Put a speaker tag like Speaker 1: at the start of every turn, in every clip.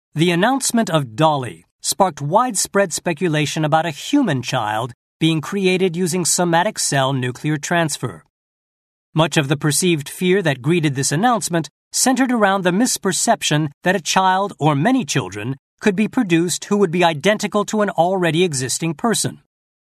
Speaker 1: The announcement of DALL-E sparked widespread speculation about a human child being created using somatic cell nuclear transfer. Much of the perceived fear that greeted this announcement centered around the misperception that a child or many children could be produced who would be identical to an already existing person.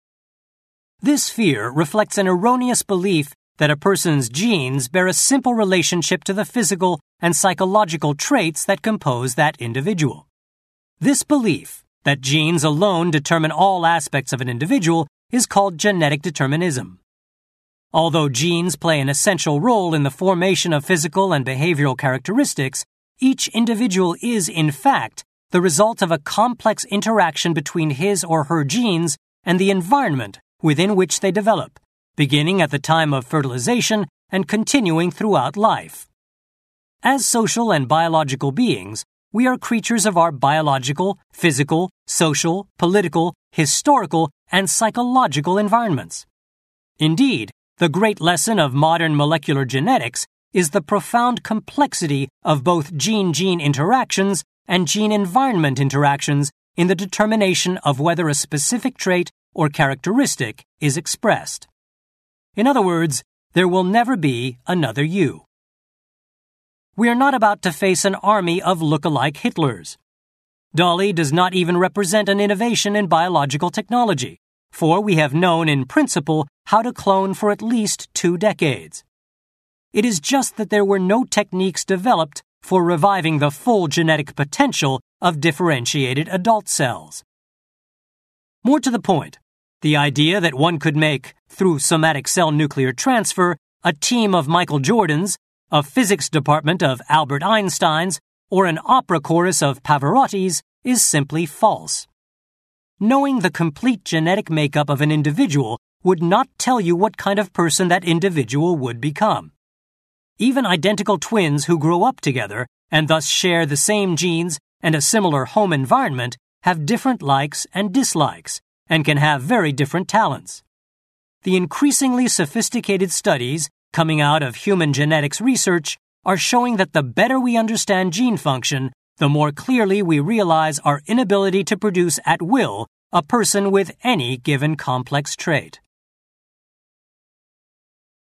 Speaker 1: This fear reflects an erroneous belief that a person's genes bear a simple relationship to the physical and psychological traits that compose that individual. This belief, that genes alone determine all aspects of an individual, is called genetic determinism. Although genes play an essential role in the formation of physical and behavioral characteristics, each individual is, in fact, the result of a complex interaction between his or her genes and the environment within which they develop, beginning at the time of fertilization and continuing throughout life. As social and biological beings, we are creatures of our biological, physical, social, political, historical, and psychological environments. Indeed, the great lesson of modern molecular genetics is the profound complexity of both gene-gene interactions and gene-environment interactions in the determination of whether a specific trait or characteristic is expressed. In other words, there will never be another you. We are not about to face an army of look-alike Hitlers. DALL-E does not even represent an innovation in biological technology, for we have known in principle how to clone for at least 2 decades. It is just that there were no techniques developed for reviving the full genetic potential of differentiated adult cells. More to the point, the idea that one could make, through somatic cell nuclear transfer, a team of Michael Jordans, a physics department of Albert Einsteins, or an opera chorus of Pavarottis is simply false. Knowing the complete genetic makeup of an individual would not tell you what kind of person that individual would become. Even identical twins who grow up together and thus share the same genes and a similar home environment have different likes and dislikes and can have very different talents. The increasingly sophisticated studies coming out of human genetics research are showing that the better we understand gene function, the more clearly we realize our inability to produce at will a person with any given complex trait.